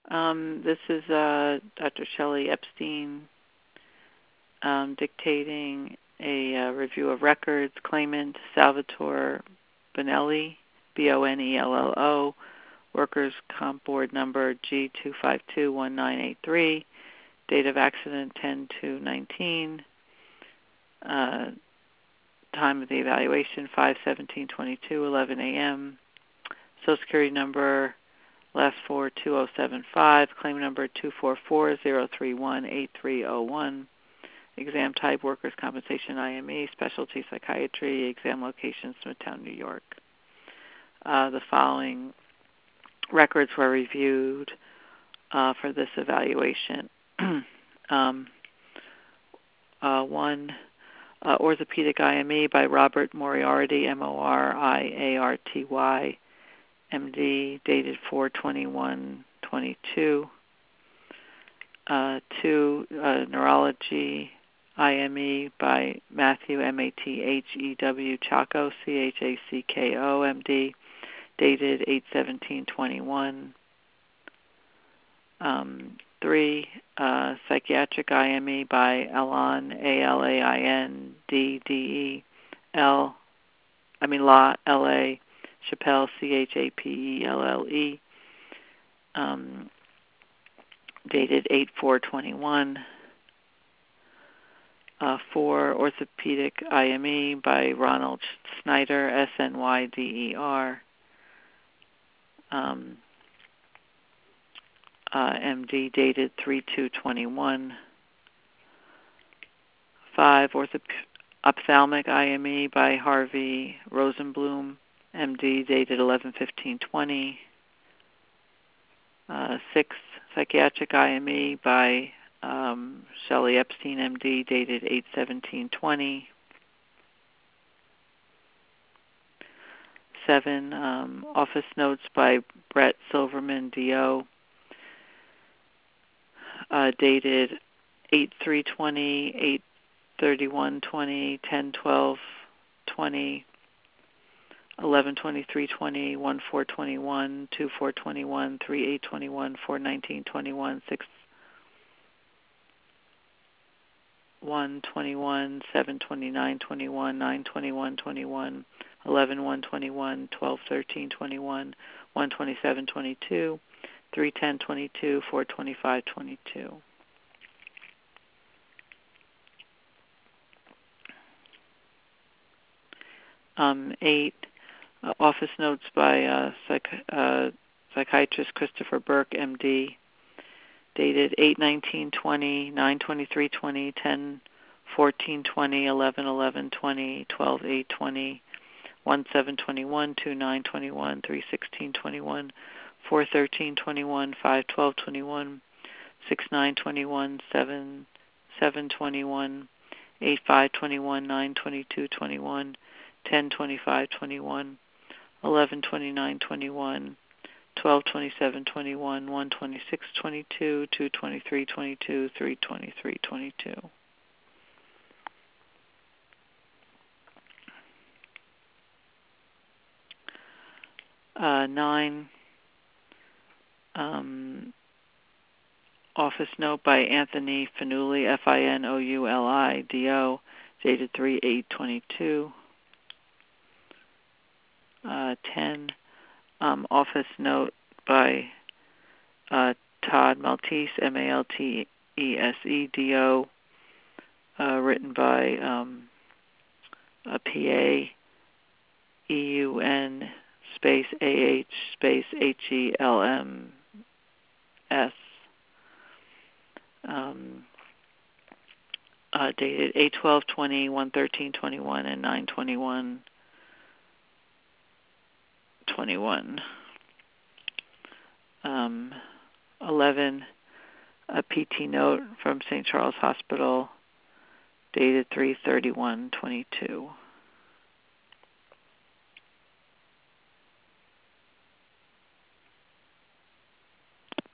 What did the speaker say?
This is Dr. Shelley Epstein dictating a review of records. Claimant Salvatore Bonelli, Bonello, Workers' Comp Board number G2521983, date of accident 10/2/19, time of the evaluation 5/17/22, 11 a.m., Social Security number last four 2075, claim number 244-031-8301, exam type workers' compensation IME, specialty psychiatry, exam location Smithtown, New York. The following records were reviewed for this evaluation. One, orthopedic IME by Robert Moriarty, Moriarty, MD, dated 4/21/22. Two, neurology IME by Matthew, Mathew Chacko, Chacko, MD, dated 8/17/21. Three, psychiatric IME by Alain, L.A. Chappelle, Chappelle, dated 8/4/21. Four, orthopedic IME by Ronald Snyder, Snyder, MD, dated 3/2/21. Five, ophthalmic IME by Harvey Rosenblum, MD, dated 11/15/20. Six, psychiatric IME by Shelley Epstein, MD, dated 8/17/20. Seven, office notes by Brett Silverman, DO, dated 8/3/20, 8/31/20, 10/12/20, 11/23/20, 1/4/21, 2/4/21, 3/8/21, 4/19/21, 6/1/21, 7/29/21, 9/21/21, 11/1/21, 12/13/21, 1/27/22, 3/10/22, 4/25/22. Eight, office notes by psychiatrist Christopher Burke, MD, dated 8/19/20, 9/23/20, 10/14/20, 11/11/20, 12/8/20, 1/7/21, 2/9/21, 3/16/21, 4/13/21, 5/12/21, 6/9/21, 7/7/21, 8/5/21, 9/22/21, 10/25/21, 11/29/21, 12/27/21, 1/26/22, 2/23/22, 3/23/22. Nine, office note by Anthony Finouli, Finouli, DO, dated 3/8/22. 10, office note by Todd Maltese, Maltese, DO, written by a PA, EUN space AH space HELMS, dated 8/12/20, 1/13/21, and 9/21/21. 11, a PT note from St. Charles Hospital, dated 3/31/22.